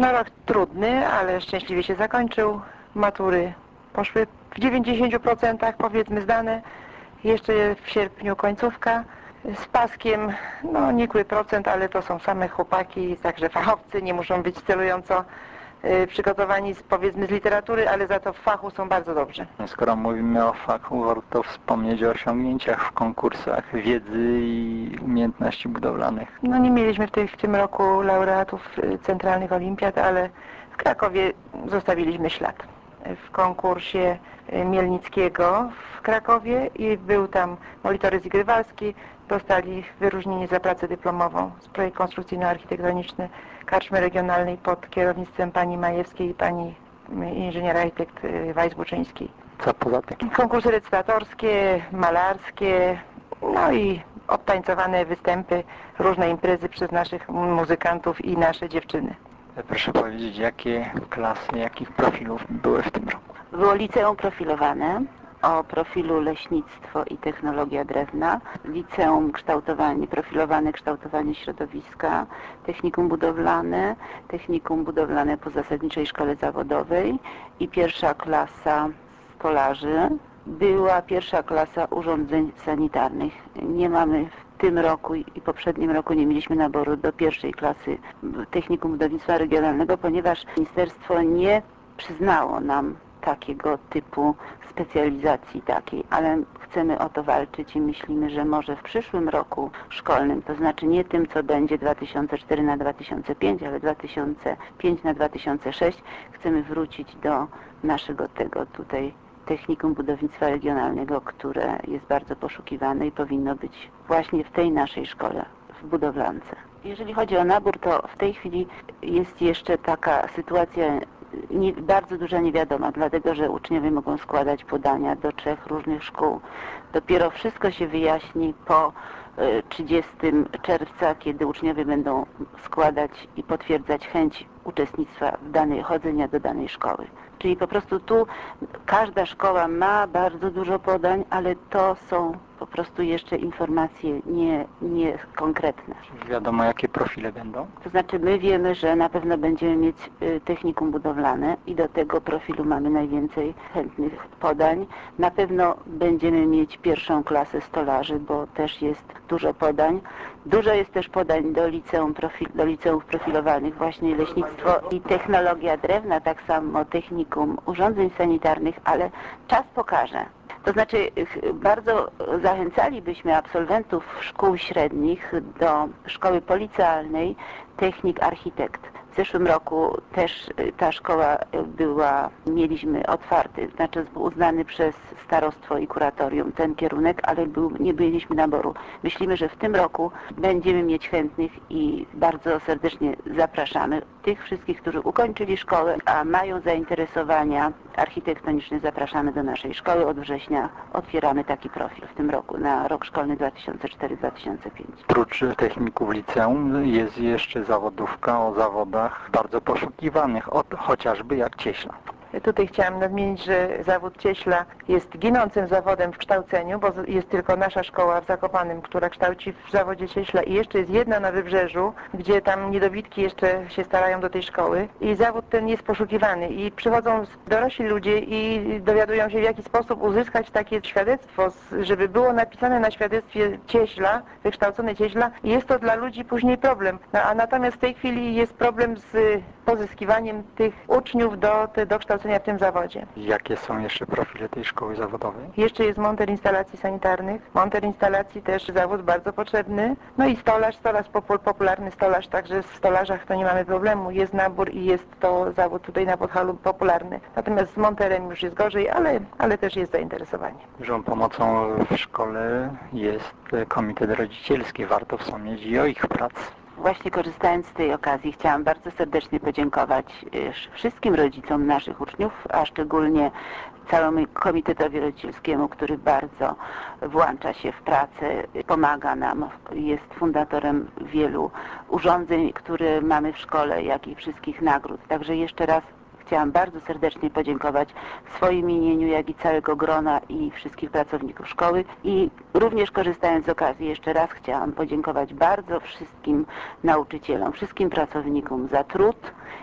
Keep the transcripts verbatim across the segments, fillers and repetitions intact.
No rok trudny, ale szczęśliwie się zakończył. Matury poszły w dziewięćdziesięciu procentach powiedzmy zdane. Jeszcze w sierpniu końcówka. Z paskiem, no nikły procent, ale to są same chłopaki, także fachowcy, nie muszą być celująco y, przygotowani z, powiedzmy z literatury, ale za to w fachu są bardzo dobrzy. Skoro mówimy o fachu, warto wspomnieć o osiągnięciach w konkursach wiedzy i umiejętności budowlanych. No nie mieliśmy w, tej, w tym roku laureatów y, centralnych olimpiad, ale w Krakowie zostawiliśmy ślad. W konkursie y, Mielnickiego w Krakowie i był tam Molitorys i Grywalski, dostali wyróżnienie za pracę dyplomową z projekt konstrukcyjno-architektoniczny karczmy regionalnej pod kierownictwem pani Majewskiej i pani inżynier architekt Wajs-Buczyńskiej. Co poza tym? Konkursy recytatorskie, malarskie, no i obtańcowane występy, różne imprezy przez naszych muzykantów i nasze dziewczyny. Proszę powiedzieć, jakie klasy, jakich profilów były w tym roku? Było liceum profilowane o profilu leśnictwo i technologia drewna, liceum kształtowanie, profilowane kształtowanie środowiska, technikum budowlane, technikum budowlane po zasadniczej szkole zawodowej i pierwsza klasa stolarzy. Była pierwsza klasa urządzeń sanitarnych. Nie mamy w tym roku i poprzednim roku nie mieliśmy naboru do pierwszej klasy technikum budownictwa regionalnego, ponieważ ministerstwo nie przyznało nam takiego typu specjalizacji takiej, ale chcemy o to walczyć i myślimy, że może w przyszłym roku szkolnym, to znaczy nie tym, co będzie dwa tysiące cztery na dwa tysiące pięć, ale dwa tysiące pięć na dwa tysiące sześć, chcemy wrócić do naszego tego tutaj technikum budownictwa regionalnego, które jest bardzo poszukiwane i powinno być właśnie w tej naszej szkole, w budowlance. Jeżeli chodzi o nabór, to w tej chwili jest jeszcze taka sytuacja nie, bardzo duża niewiadoma, dlatego że uczniowie mogą składać podania do trzech różnych szkół. Dopiero wszystko się wyjaśni po trzydziestego czerwca, kiedy uczniowie będą składać i potwierdzać chęć uczestnictwa w danej, chodzenia do danej szkoły. Czyli po prostu tu każda szkoła ma bardzo dużo podań, ale to są po prostu jeszcze informacje nie, nie konkretne. Czyli wiadomo, jakie profile będą? To znaczy my wiemy, że na pewno będziemy mieć y, technikum budowlane i do tego profilu mamy najwięcej chętnych podań. Na pewno będziemy mieć pierwszą klasę stolarzy, bo też jest dużo podań. Dużo jest też podań do, liceum profil, do liceów profilowanych, właśnie leśnictwo i technologia drewna, tak samo technikum urządzeń sanitarnych, ale czas pokaże. To znaczy bardzo zachęcalibyśmy absolwentów szkół średnich do szkoły policealnej technik architekt. W zeszłym roku też ta szkoła była, mieliśmy otwarty, znaczy uznany przez starostwo i kuratorium ten kierunek, ale był, nie byliśmy naboru. Myślimy, że w tym roku będziemy mieć chętnych i bardzo serdecznie zapraszamy tych wszystkich, którzy ukończyli szkołę, a mają zainteresowania architektoniczne, zapraszamy do naszej szkoły. Od września otwieramy taki profil w tym roku na rok szkolny dwa tysiące czwarty dwa tysiące piąty. Oprócz techników liceum jest jeszcze zawodówka o zawodach bardzo poszukiwanych, od, chociażby jak cieśla. Tutaj chciałam nadmienić, że zawód cieśla jest ginącym zawodem w kształceniu, bo jest tylko nasza szkoła w Zakopanem, która kształci w zawodzie cieśla i jeszcze jest jedna na Wybrzeżu, gdzie tam niedobitki jeszcze się starają do tej szkoły i zawód ten jest poszukiwany i przychodzą dorośli ludzie i dowiadują się, w jaki sposób uzyskać takie świadectwo, żeby było napisane na świadectwie cieśla, wykształcony cieśla i jest to dla ludzi później problem. No, a natomiast w tej chwili jest problem z pozyskiwaniem tych uczniów do, do kształcenia w tym zawodzie. Jakie są jeszcze profile tej szkoły zawodowej? Jeszcze jest monter instalacji sanitarnych. Monter instalacji też zawód bardzo potrzebny. No i stolarz, stolarz popularny stolarz, także w stolarzach to nie mamy problemu. Jest nabór i jest to zawód tutaj na Podhalu popularny. Natomiast z monterem już jest gorzej, ale, ale też jest zainteresowanie. Dużą pomocą w szkole jest komitet rodzicielski. Warto wspomnieć i o ich pracy. Właśnie korzystając z tej okazji chciałam bardzo serdecznie podziękować wszystkim rodzicom naszych uczniów, a szczególnie całemu komitetowi rodzicielskiemu, który bardzo włącza się w pracę, pomaga nam, jest fundatorem wielu urządzeń, które mamy w szkole, jak i wszystkich nagród. Także jeszcze raz chciałam bardzo serdecznie podziękować w swoim imieniu, jak i całego grona i wszystkich pracowników szkoły i również korzystając z okazji jeszcze raz chciałam podziękować bardzo wszystkim nauczycielom, wszystkim pracownikom za trud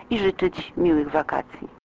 i życzyć miłych wakacji.